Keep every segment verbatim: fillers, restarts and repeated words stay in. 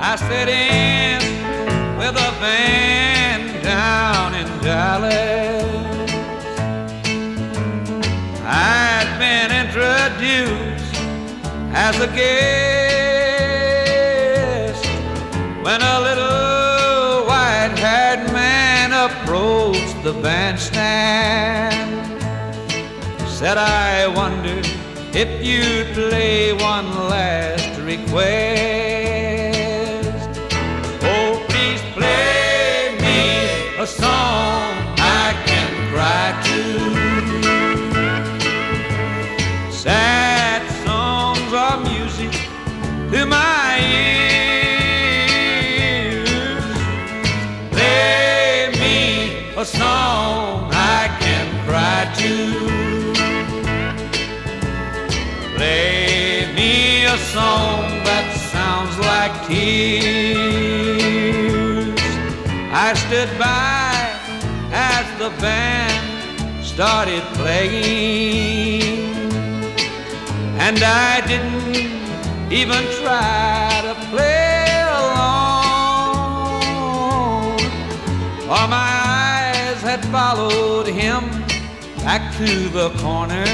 I sit in with a band down in Dallas. I'd been introduced as a guest when a little white-haired man approached the bandstand. Said, I wonder if you'd play one last request. Oh, please play me a song I can cry to. Sad songs are music to my ears. Play me a song I can cry to. Play me a song that sounds like tears. I stood by as the band started playing, and I didn't even try to play along, for my eyes had followed him back to the corner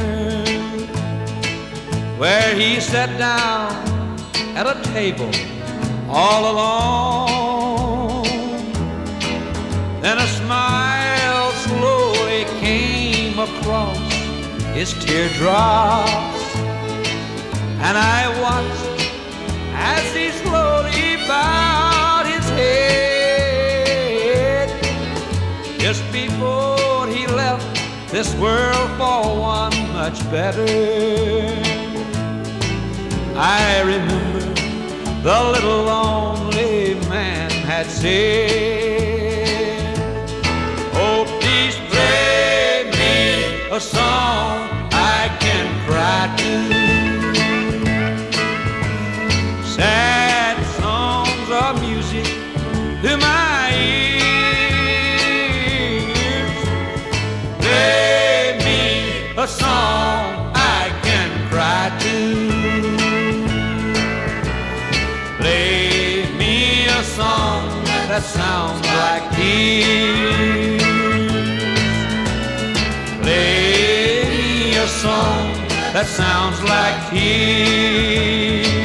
where he sat down at a table all alone. Then a smile slowly came across his teardrops, and I watched as he slowly bowed his head, just before he left this world for one much better. I remember the little lonely man had said, oh, please play me a song I can cry to. Sad songs are music to my ears. Play me a song I can cry to. Play me a song that sounds like tears. Play me a song that sounds like tears.